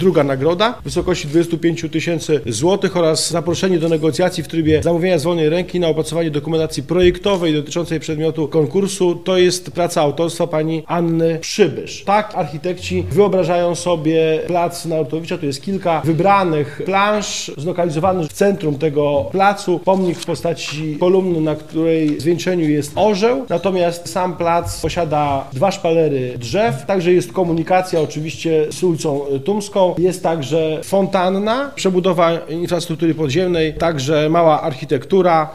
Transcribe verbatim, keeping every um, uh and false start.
druga nagroda w wysokości dwudziestu pięciu tysięcy złotych oraz zaproszenie do negocjacji w trybie zamówienia z wolnej ręki na opracowanie dokumentacji projektowej dotyczącej przedmiotu konkursu. To jest praca autorstwa pani Anny Przybysz. Tak architekci wyobrażają sobie plac Narutowicza. Tu jest kilka wybranych plansz zlokalizowanych w centrum tego placu. Pomnik w postaci kolumny, na której zwieńczeniu jest orzeł. Natomiast sam plac posiada dwa szpalery drzew. Także jest komunikacja oczywiście z ulicą Tumską. Jest także fontanna, przebudowa infrastruktury podziemnej, także mała architektura.